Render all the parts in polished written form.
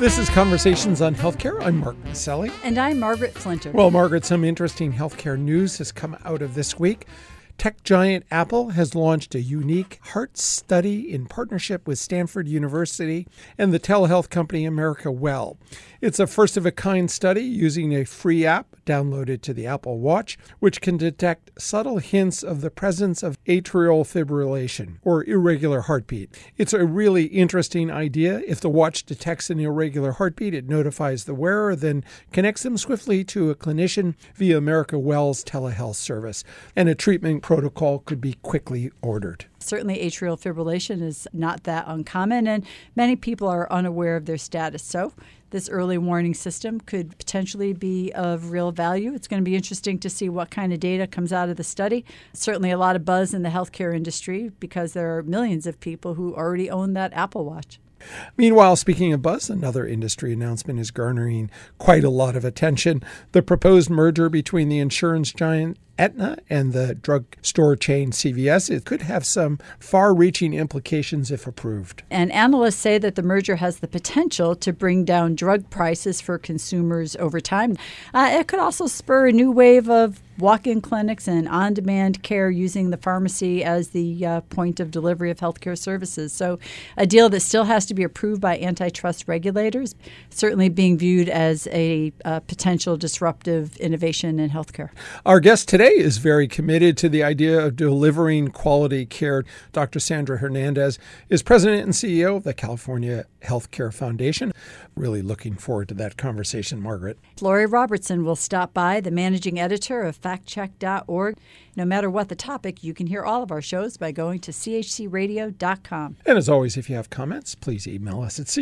This is Conversations on Healthcare. I'm Mark Maselli. And I'm Margaret Flinter. Well, Margaret, some interesting healthcare news has come out of this week. Tech giant Apple has launched a unique heart study in partnership with Stanford University and the telehealth company America Well. It's a first-of-a-kind study using a free app downloaded to the Apple Watch, which can detect subtle hints of the presence of atrial fibrillation, or irregular heartbeat. It's a really interesting idea. If the watch detects an irregular heartbeat, it notifies the wearer, then connects them swiftly to a clinician via America Well's telehealth service, and a treatment protocol could be quickly ordered. Certainly atrial fibrillation is not that uncommon, and many people are unaware of their status. So this early warning system could potentially be of real value. It's going to be interesting to see what kind of data comes out of the study. Certainly a lot of buzz in the healthcare industry because there are millions of people who already own that Apple Watch. Meanwhile, speaking of buzz, another industry announcement is garnering quite a lot of attention. The proposed merger between the insurance giant Aetna and the drugstore chain CVS, it could have some far-reaching implications if approved. And analysts say that the merger has the potential to bring down drug prices for consumers over time. It could also spur a new wave of walk-in clinics and on-demand care using the pharmacy as the point of delivery of healthcare services. So a deal that still has to be approved by antitrust regulators, certainly being viewed as a potential disruptive innovation in healthcare. Our guest today is very committed to the idea of delivering quality care. Dr. Sandra Hernandez is president and CEO of the California Healthcare Foundation. Really looking forward to that conversation, Margaret. Lori Robertson will stop by, the managing editor of factcheck.org. No matter what the topic, you can hear all of our shows by going to chcradio.com. And as always, if you have comments, please email us at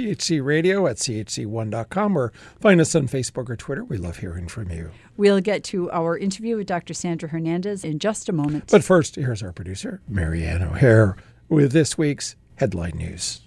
chcradio@chc1.com or find us on Facebook or Twitter. We love hearing from you. We'll get to our interview with Dr. Sandra Hernandez in just a moment. But first, here's our producer, Marianne O'Hare, with this week's headline news.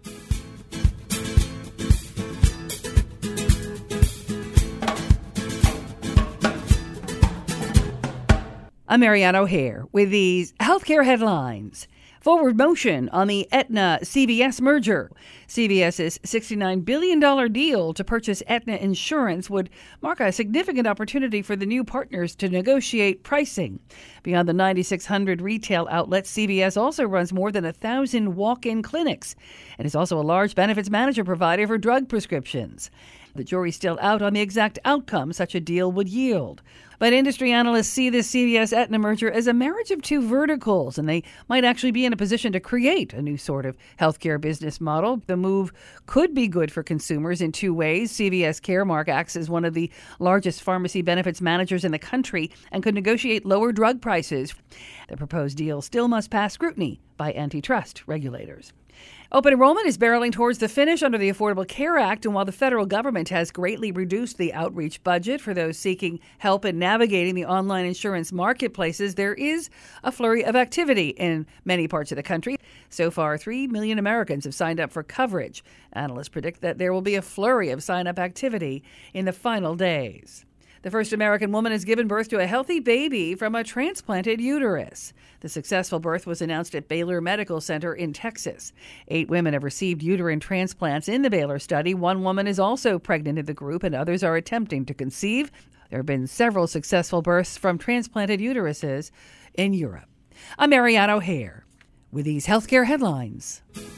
I'm Marianne O'Hare with these healthcare headlines. Forward motion on the Aetna-CVS merger. CVS's $69 billion deal to purchase Aetna Insurance would mark a significant opportunity for the new partners to negotiate pricing. Beyond the 9,600 retail outlets, CVS also runs more than 1,000 walk-in clinics and is also a large benefits manager provider for drug prescriptions. The jury's still out on the exact outcome such a deal would yield. But industry analysts see this CVS-Aetna merger as a marriage of two verticals, and they might actually be in a position to create a new sort of healthcare business model. The move could be good for consumers in two ways. CVS Caremark acts as one of the largest pharmacy benefits managers in the country and could negotiate lower drug prices. The proposed deal still must pass scrutiny by antitrust regulators. Open enrollment is barreling towards the finish under the Affordable Care Act, and while the federal government has greatly reduced the outreach budget for those seeking help in navigating the online insurance marketplaces, there is a flurry of activity in many parts of the country. So far, 3 million Americans have signed up for coverage. Analysts predict that there will be a flurry of sign-up activity in the final days. The first American woman has given birth to a healthy baby from a transplanted uterus. The successful birth was announced at Baylor Medical Center in Texas. 8 women have received uterine transplants in the Baylor study. 1 woman is also pregnant in the group, and others are attempting to conceive. There have been several successful births from transplanted uteruses in Europe. I'm Marianne O'Hare with these healthcare headlines.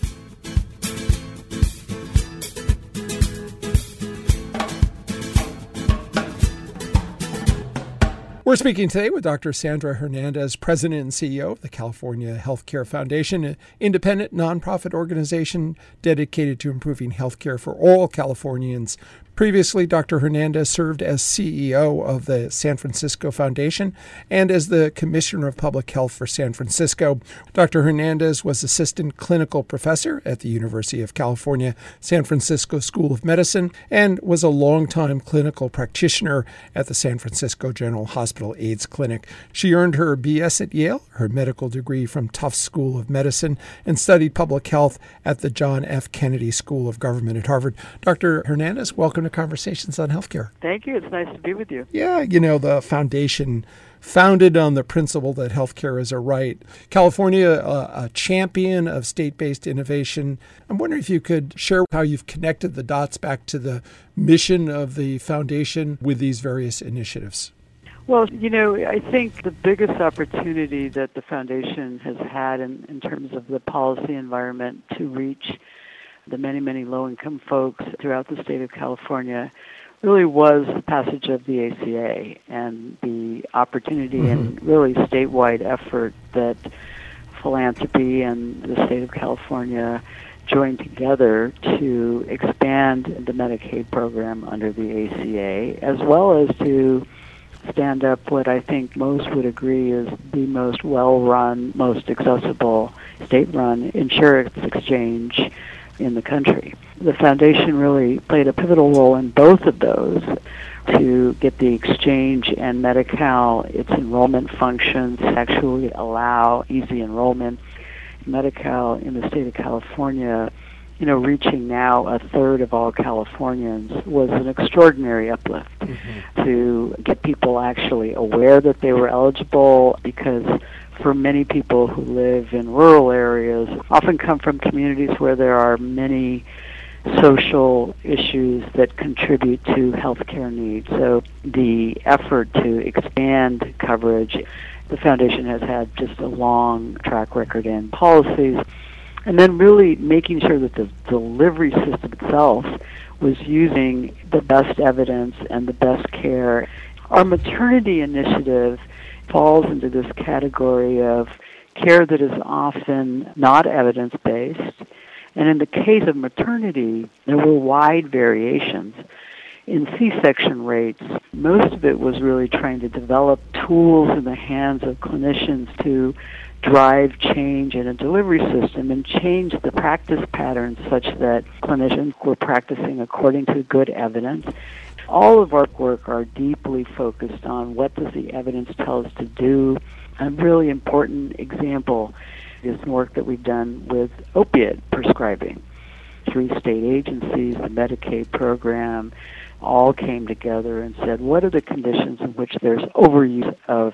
We're speaking today with Dr. Sandra Hernandez, President and CEO of the California Healthcare Foundation, an independent nonprofit organization dedicated to improving healthcare for all Californians. Previously, Dr. Hernandez served as CEO of the San Francisco Foundation and as the Commissioner of Public Health for San Francisco. Dr. Hernandez was Assistant Clinical Professor at the University of California, San Francisco School of Medicine and was a longtime clinical practitioner at the San Francisco General Hospital AIDS Clinic. She earned her BS at Yale, her medical degree from Tufts School of Medicine, and studied public health at the John F. Kennedy School of Government at Harvard. Dr. Hernandez, welcome to Conversations on Healthcare. Thank you. It's nice to be with you. Yeah, the foundation founded on the principle that healthcare is a right. California, a champion of state-based innovation. I'm wondering if you could share how you've connected the dots back to the mission of the foundation with these various initiatives. Well, I think the biggest opportunity that the foundation has had in terms of the policy environment to reach the many, many low-income folks throughout the state of California really was the passage of the ACA and the opportunity and really statewide effort that philanthropy and the state of California joined together to expand the Medicaid program under the ACA, as well as to stand up what I think most would agree is the most well-run, most accessible state-run insurance exchange in the country. The foundation really played a pivotal role in both of those to get the exchange and Medi-Cal, its enrollment functions, actually allow easy enrollment. Medi-Cal in the state of California, reaching now a third of all Californians was an extraordinary uplift to get people actually aware that they were eligible, because for many people who live in rural areas, often come from communities where there are many social issues that contribute to healthcare needs. So the effort to expand coverage, the foundation has had just a long track record in policies, and then really making sure that the delivery system itself was using the best evidence and the best care. Our maternity initiative falls into this category of care that is often not evidence-based. And in the case of maternity, there were wide variations. In C-section rates, most of it was really trying to develop tools in the hands of clinicians to drive change in a delivery system and change the practice patterns such that clinicians were practicing according to good evidence. All of our work are deeply focused on what does the evidence tell us to do. A really important example is work that we've done with opiate prescribing. 3 state agencies, the Medicaid program, all came together and said, what are the conditions in which there's overuse of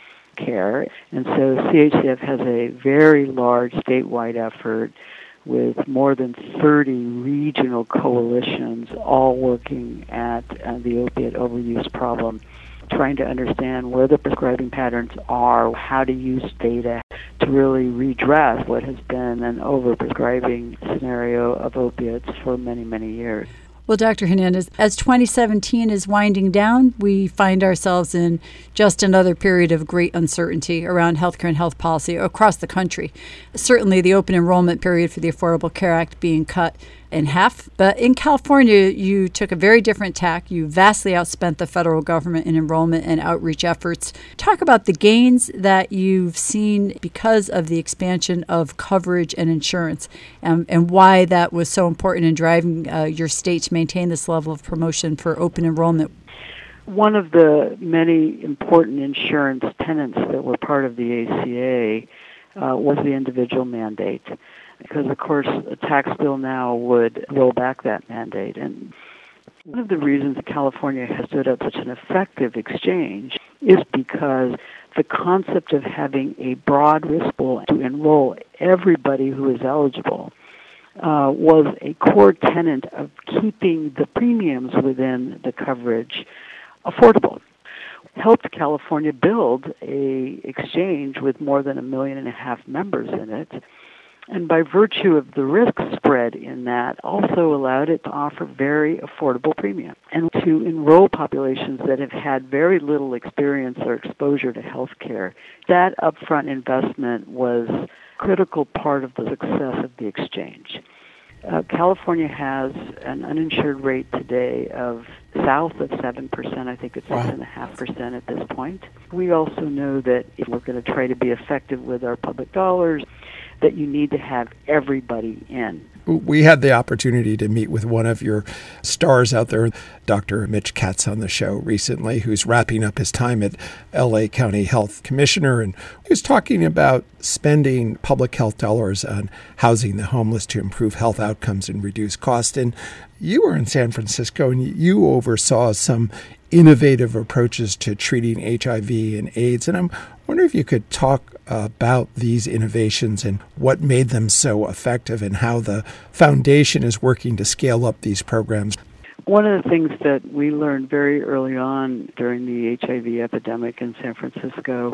care? And so CHCF has a very large statewide effort with more than 30 regional coalitions all working at the opiate overuse problem, trying to understand where the prescribing patterns are, how to use data to really redress what has been an overprescribing scenario of opiates for many, many years. Well, Dr. Hernandez, as 2017 is winding down, we find ourselves in just another period of great uncertainty around healthcare and health policy across the country. Certainly the open enrollment period for the Affordable Care Act being cut in half. But in California, you took a very different tack. You vastly outspent the federal government in enrollment and outreach efforts. Talk about the gains that you've seen because of the expansion of coverage and insurance, and why that was so important in driving your state to maintain this level of promotion for open enrollment. One of the many important insurance tenets that were part of the ACA was the individual mandate, because, of course, a tax bill now would roll back that mandate. And one of the reasons California has stood up such an effective exchange is because the concept of having a broad risk pool to enroll everybody who is eligible was a core tenet of keeping the premiums within the coverage affordable. Helped California build a exchange with more than 1.5 million members in it, and by virtue of the risk spread in that, also allowed it to offer very affordable premium and to enroll populations that have had very little experience or exposure to health care. That upfront investment was a critical part of the success of the exchange. California has an uninsured rate today of south of 7%. I think it's 6.5% at this point. We also know that if we're going to try to be effective with our public dollars, that you need to have everybody in. We had the opportunity to meet with one of your stars out there, Dr. Mitch Katz, on the show recently, who's wrapping up his time at LA County Health Commissioner. And he was talking about spending public health dollars on housing the homeless to improve health outcomes and reduce cost. And you were in San Francisco and you oversaw some innovative approaches to treating HIV and AIDS. And I'm wondering if you could talk about these innovations and what made them so effective and how the foundation is working to scale up these programs. One of the things that we learned very early on during the HIV epidemic in San Francisco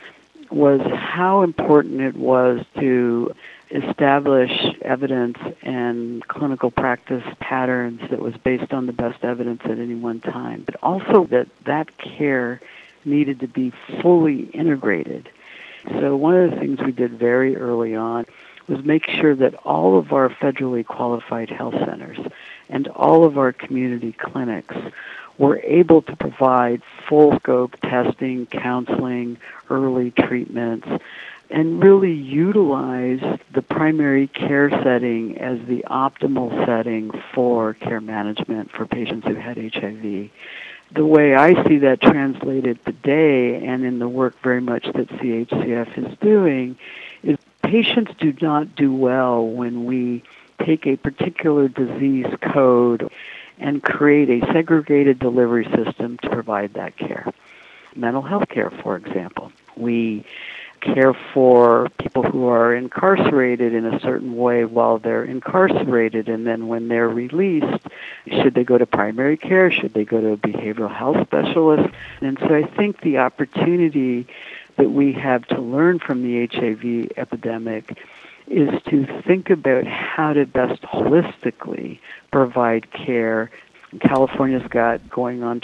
was how important it was to establish evidence and clinical practice patterns that was based on the best evidence at any one time, but also that care needed to be fully integrated. So one of the things we did very early on was make sure that all of our federally qualified health centers and all of our community clinics were able to provide full-scope testing, counseling, early treatments, and really utilize the primary care setting as the optimal setting for care management for patients who had HIV. The way I see that translated today and in the work very much that CHCF is doing is patients do not do well when we take a particular disease code and create a segregated delivery system to provide that care. Mental health care, for example. We care for people who are incarcerated in a certain way while they're incarcerated, and then when they're released, should they go to primary care? Should they go to a behavioral health specialist? And so I think the opportunity that we have to learn from the HIV epidemic is to think about how to best holistically provide care. California's got going on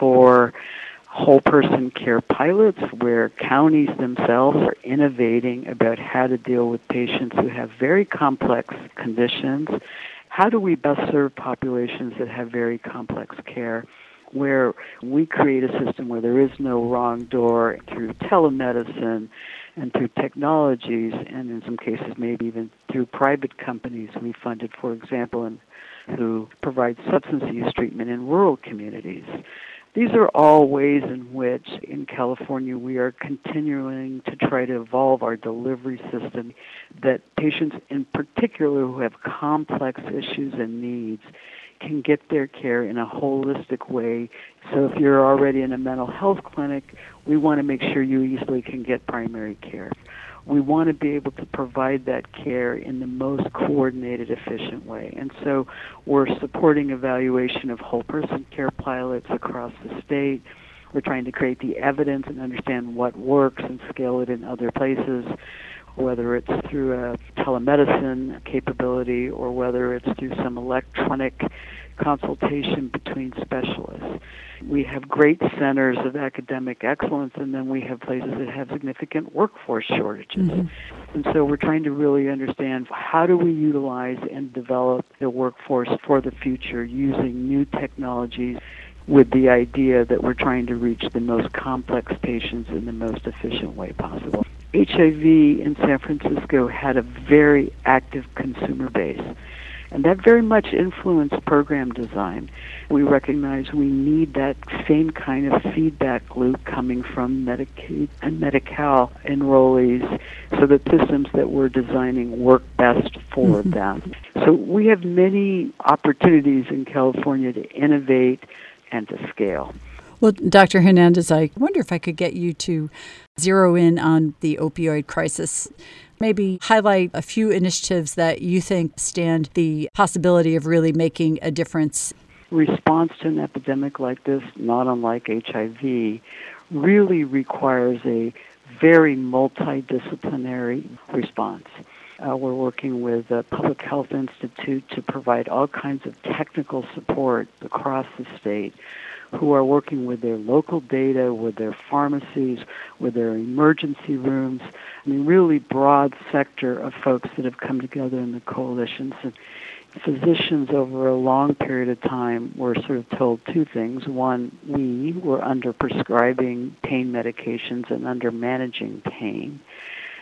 24 whole person care pilots where counties themselves are innovating about how to deal with patients who have very complex conditions. How do we best serve populations that have very complex care, where we create a system where there is no wrong door through telemedicine and through technologies, and in some cases maybe even through private companies we funded, for example, and who provide substance use treatment in rural communities. These are all ways in which, in California, we are continuing to try to evolve our delivery system that patients in particular who have complex issues and needs can get their care in a holistic way. So if you're already in a mental health clinic, we want to make sure you easily can get primary care. We want to be able to provide that care in the most coordinated, efficient way. And so we're supporting evaluation of whole person care pilots across the state. We're trying to create the evidence and understand what works and scale it in other places, whether it's through a telemedicine capability or whether it's through some electronic consultation between specialists. We have great centers of academic excellence, and then we have places that have significant workforce shortages. Mm-hmm. And so we're trying to really understand how do we utilize and develop the workforce for the future using new technologies with the idea that we're trying to reach the most complex patients in the most efficient way possible. HIV in San Francisco had a very active consumer base, and that very much influenced program design. We recognize we need that same kind of feedback loop coming from Medicaid and Medi-Cal enrollees so that systems that we're designing work best for them. So we have many opportunities in California to innovate and to scale. Well, Dr. Hernandez, I wonder if I could get you to zero in on the opioid crisis. Maybe highlight a few initiatives that you think stand the possibility of really making a difference. Response to an epidemic like this, not unlike HIV, really requires a very multidisciplinary response. We're working with the Public Health Institute to provide all kinds of technical support across the state, who are working with their local data, with their pharmacies, with their emergency rooms. I mean, really broad sector of folks that have come together in the coalitions. And physicians over a long period of time were sort of told two things. One, we were under prescribing pain medications and under managing pain.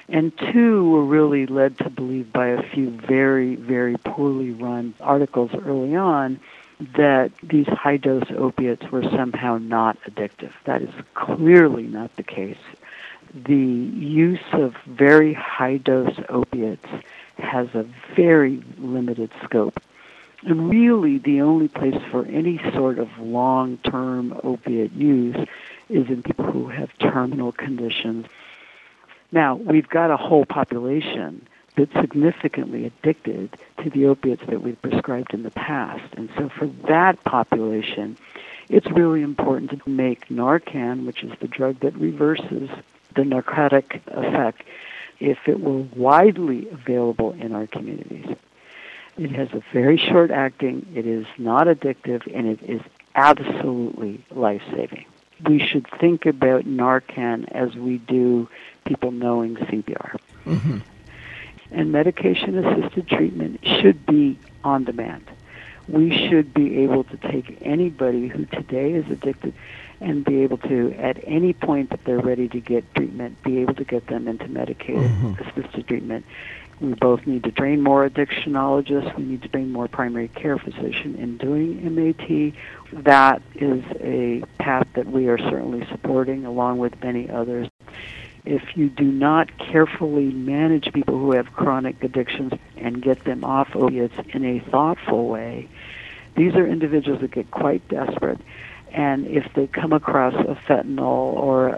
And two, were really led to believe by a few very, very poorly run articles early on that these high-dose opiates were somehow not addictive. That is clearly not the case. The use of very high-dose opiates has a very limited scope. And really, the only place for any sort of long-term opiate use is in people who have terminal conditions. Now, we've got a whole population that's significantly addicted to the opiates that we've prescribed in the past. And so for that population, it's really important to make Narcan, which is the drug that reverses the narcotic effect, if it were widely available in our communities. It has a very short acting, it is not addictive, and it is absolutely life-saving. We should think about Narcan as we do people knowing CPR. Mm-hmm. And medication-assisted treatment should be on demand. We should be able to take anybody who today is addicted and be able to, at any point that they're ready to get treatment, be able to get them into medication-assisted treatment. We both need to train more addictionologists. We need to train more primary care physicians in doing MAT. That is a path that we are certainly supporting, along with many others. If you do not carefully manage people who have chronic addictions and get them off opiates in a thoughtful way, these are individuals that get quite desperate. And if they come across a fentanyl or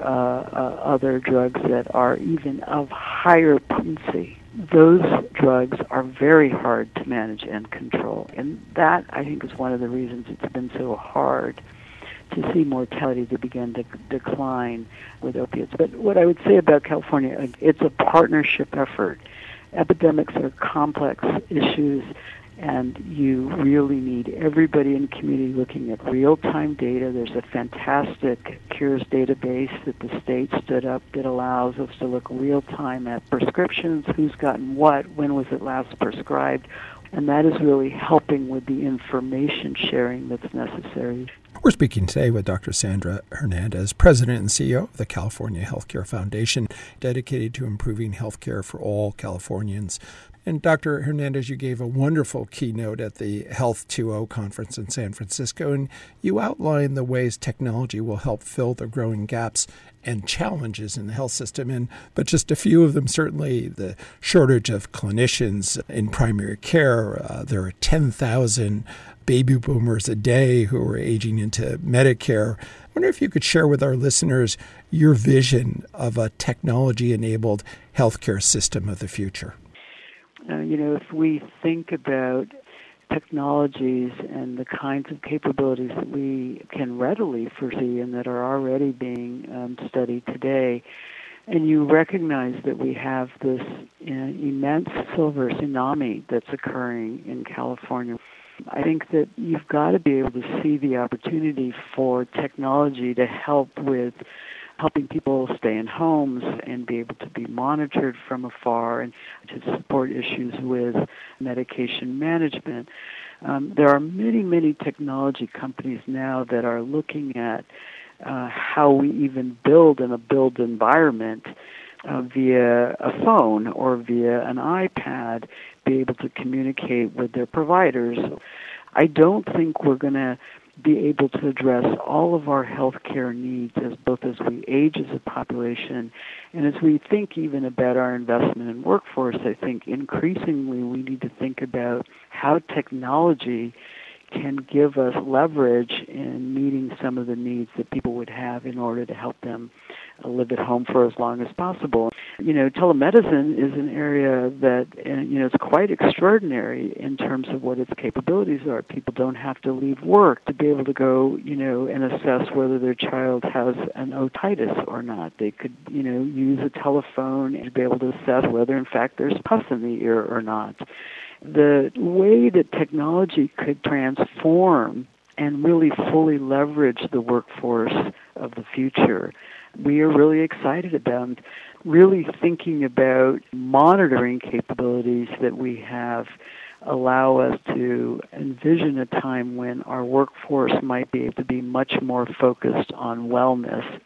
other drugs that are even of higher potency, those drugs are very hard to manage and control. And that, I think, is one of the reasons it's been so hard to see mortality to begin to decline with opiates. But what I would say about California, it's a partnership effort. Epidemics are complex issues, and you really need everybody in the community looking at real-time data. There's a fantastic cures database that the state stood up that allows us to look real-time at prescriptions, who's gotten what, when was it last prescribed, and that is really helping with the information sharing that's necessary. We're speaking today with Dr. Sandra Hernandez, President and CEO of the California Healthcare Foundation, dedicated to improving healthcare for all Californians. And Dr. Hernandez, you gave a wonderful keynote at the Health 2.0 conference in San Francisco, and you outlined the ways technology will help fill the growing gaps and challenges in the health system. But just a few of them, certainly the shortage of clinicians in primary care. There are 10,000 baby boomers a day who are aging into Medicare. I wonder if you could share with our listeners your vision of a technology-enabled healthcare system of the future. If we think about technologies and the kinds of capabilities that we can readily foresee and that are already being studied today, and you recognize that we have this immense silver tsunami that's occurring in California, I think that you've got to be able to see the opportunity for technology to help with helping people stay in homes and be able to be monitored from afar and to support issues with medication management. There are many, many technology companies now that are looking at how we even build in a build environment via a phone or via an iPad, be able to communicate with their providers. I don't think we're going to be able to address all of our healthcare needs as we age as a population, and as we think even about our investment in workforce. I think increasingly we need to think about how technology can give us leverage in meeting some of the needs that people would have in order to help them live at home for as long as possible. Telemedicine is an area that, it's quite extraordinary in terms of what its capabilities are. People don't have to leave work to be able to go, and assess whether their child has an otitis or not. They could, use a telephone and be able to assess whether, in fact, there's pus in the ear or not. The way that technology could transform and really fully leverage the workforce of the future, we are really excited about really thinking about monitoring capabilities that we have allow us to envision a time when our workforce might be able to be much more focused on wellness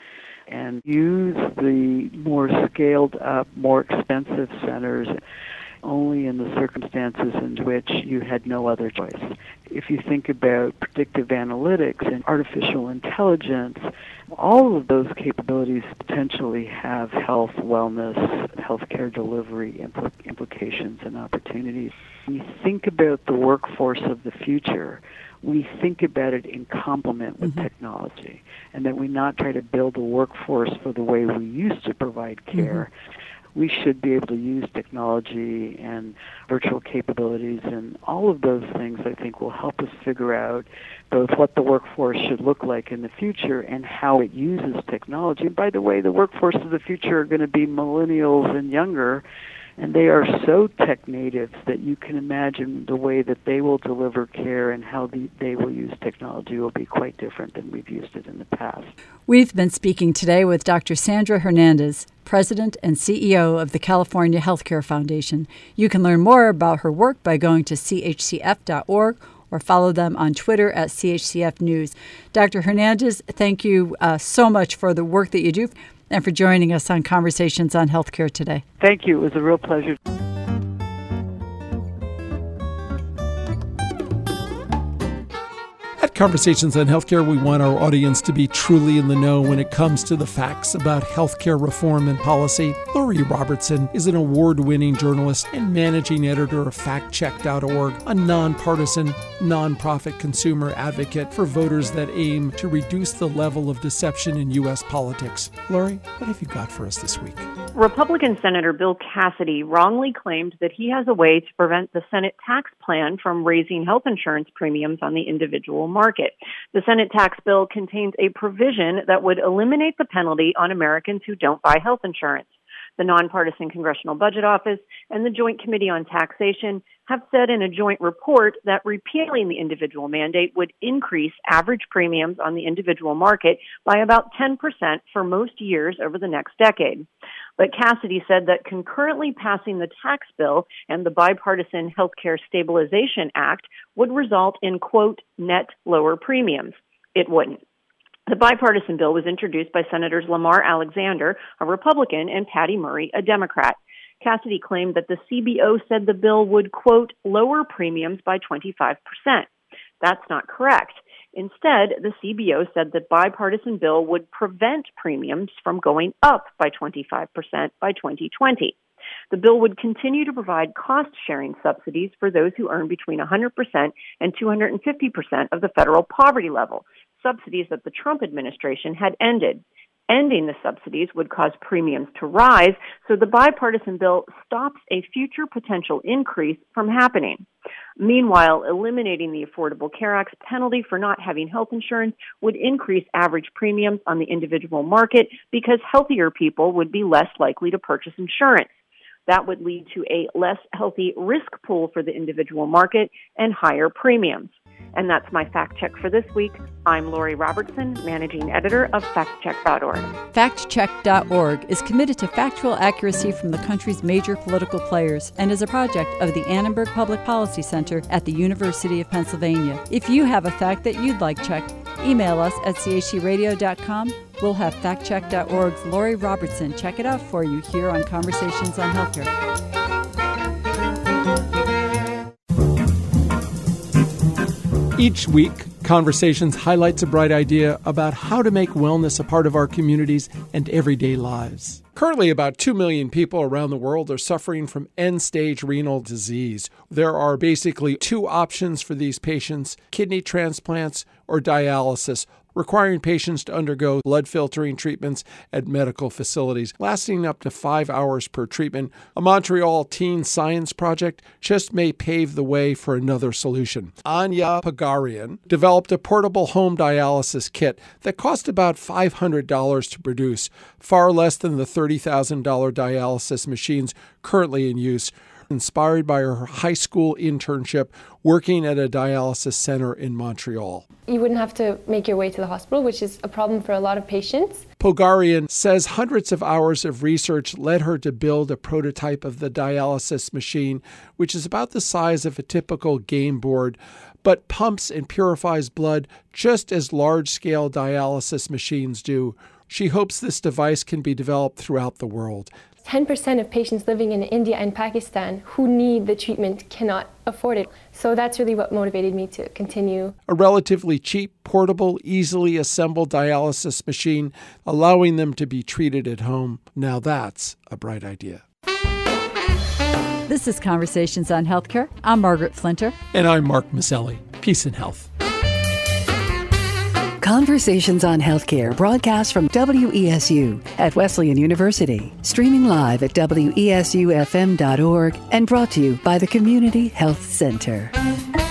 and use the more scaled up, more expensive centers only in the circumstances in which you had no other choice. If you think about predictive analytics and artificial intelligence, all of those capabilities potentially have health, wellness, healthcare delivery implications and opportunities. When you think about the workforce of the future, we think about it in complement with technology, and that we not try to build a workforce for the way we used to provide care. We should be able to use technology and virtual capabilities, and all of those things, I think, will help us figure out both what the workforce should look like in the future and how it uses technology. And by the way, the workforce of the future are going to be millennials and younger, and they are so tech natives that you can imagine the way that they will deliver care and how they will use technology will be quite different than we've used it in the past. We've been speaking today with Dr. Sandra Hernandez, President and CEO of the California Healthcare Foundation. You can learn more about her work by going to chcf.org or follow them on Twitter at CHCF News. Dr. Hernandez, thank you so much for the work that you do and for joining us on Conversations on Healthcare today. Thank you. It was a real pleasure. At Conversations on Healthcare, we want our audience to be truly in the know when it comes to the facts about healthcare reform and policy. Lori Robertson is an award-winning journalist and managing editor of FactCheck.org, a nonpartisan, nonprofit consumer advocate for voters that aim to reduce the level of deception in U.S. politics. Lori, what have you got for us this week? Republican Senator Bill Cassidy wrongly claimed that he has a way to prevent the Senate tax plan from raising health insurance premiums on the individual market. The Senate tax bill contains a provision that would eliminate the penalty on Americans who don't buy health insurance. The Nonpartisan Congressional Budget Office and the Joint Committee on Taxation have said in a joint report that repealing the individual mandate would increase average premiums on the individual market by about 10% for most years over the next decade. But Cassidy said that concurrently passing the tax bill and the Bipartisan Healthcare Stabilization Act would result in, quote, net lower premiums. It wouldn't. The bipartisan bill was introduced by Senators Lamar Alexander, a Republican, and Patty Murray, a Democrat. Cassidy claimed that the CBO said the bill would, quote, lower premiums by 25%. That's not correct. Instead, the CBO said the bipartisan bill would prevent premiums from going up by 25% by 2020. The bill would continue to provide cost-sharing subsidies for those who earn between 100% and 250% of the federal poverty level, subsidies that the Trump administration had ended. Ending the subsidies would cause premiums to rise, so the bipartisan bill stops a future potential increase from happening. Meanwhile, eliminating the Affordable Care Act's penalty for not having health insurance would increase average premiums on the individual market because healthier people would be less likely to purchase insurance. That would lead to a less healthy risk pool for the individual market and higher premiums. And that's my fact check for this week. I'm Lori Robertson, managing editor of FactCheck.org. FactCheck.org is committed to factual accuracy from the country's major political players and is a project of the Annenberg Public Policy Center at the University of Pennsylvania. If you have a fact that you'd like checked, email us at chcradio.com. We'll have FactCheck.org's Lori Robertson check it out for you here on Conversations on Healthcare. Each week, Conversations highlights a bright idea about how to make wellness a part of our communities and everyday lives. Currently, about 2 million people around the world are suffering from end-stage renal disease. There are basically two options for these patients: kidney transplants or dialysis, requiring patients to undergo blood filtering treatments at medical facilities, lasting up to 5 hours per treatment. A Montreal teen science project just may pave the way for another solution. Anya Pagarian developed a portable home dialysis kit that cost about $500 to produce, far less than the $30,000 dialysis machines currently in use. Inspired by her high school internship working at a dialysis center in Montreal. You wouldn't have to make your way to the hospital, which is a problem for a lot of patients. Pogarian says hundreds of hours of research led her to build a prototype of the dialysis machine, which is about the size of a typical game board, but pumps and purifies blood just as large-scale dialysis machines do. She hopes this device can be developed throughout the world. 10% of patients living in India and Pakistan who need the treatment cannot afford it. So that's really what motivated me to continue. A relatively cheap, portable, easily assembled dialysis machine, allowing them to be treated at home. Now that's a bright idea. This is Conversations on Healthcare. I'm Margaret Flinter. And I'm Mark Maselli. Peace and health. Conversations on Healthcare broadcast from WESU at Wesleyan University, streaming live at WESUFM.org and brought to you by the Community Health Center.